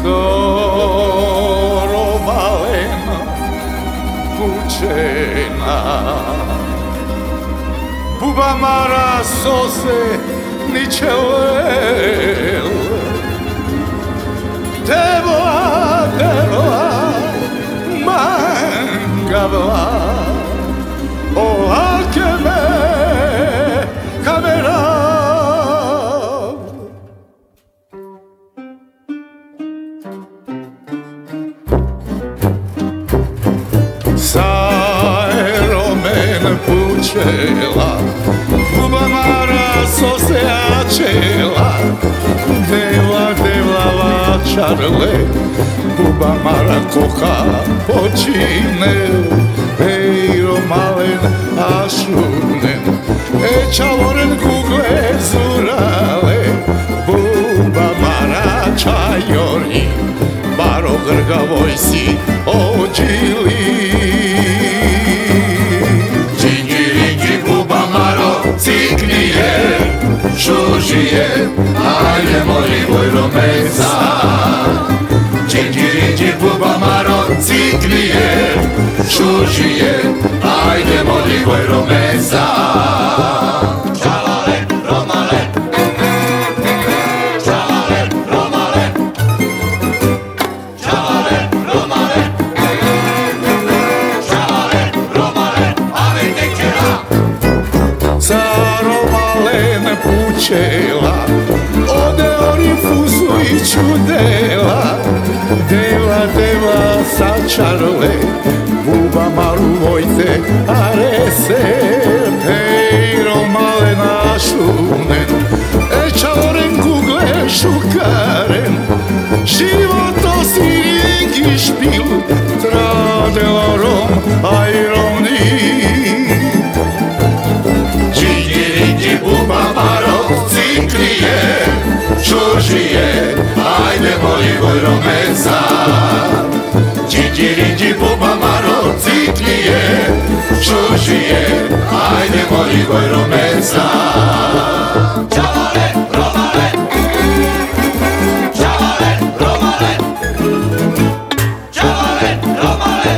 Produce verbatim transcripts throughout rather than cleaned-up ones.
zoro malena pučena, buba mara sose niče lel, devla, devla, mangavla, olake me kamera. Pučela, buba mara sose ačela, devla, devla vačarle, buba mara koha počine, ejro malen ašunen, e čavoren kugle zurale, buba mara čajori, baro grgavoj si ođili. Ciknije, šužije, ajde moli Vojromeca. Činđiriđi buba maro, ciknije, šužije, ajde moli Vojromeca. Čalale, romale, čalale, romale, čalale, romale, čalale, romale, ave tekera. Zaro malena pučela, ode orifusu i čudela, deva, deva sačarle, buba maru vojte arese, ejro malena šunen, e čavoren kugle šukaren, životo si ringi špil, tradela rom, ajroni. Buba maro, ciknije, šužije, ajde moli Vojromeca. Činđiriđi buba maro, ciknije, šužije, ajde moli Vojromeca. Čavale, romale, čavale, romale, čavale, romale,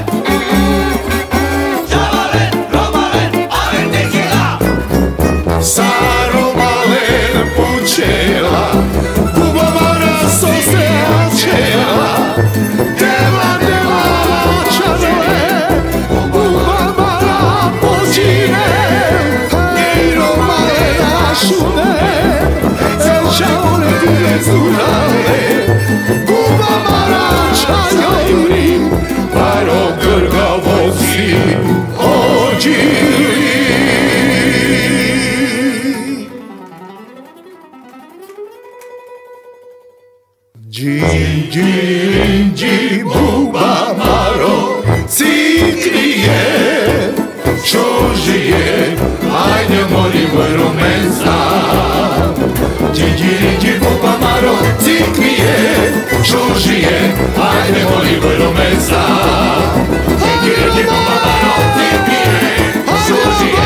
čavale, romale, ave tekila. Zaro malena pučela, buba mara sose ačela, deva, deva vačarle, buba mara počine, ejro malena šune, čavore kugle zurale, buba mara čajori, baro grgavozi ođili. Đinđi buba maro, ciknije, šužije, ajde moli Vojromeca. Đinđi buba maro, ciknije, šužije, ajde moli Vojromeca. Đinđi buba maro, ciknije, šužije.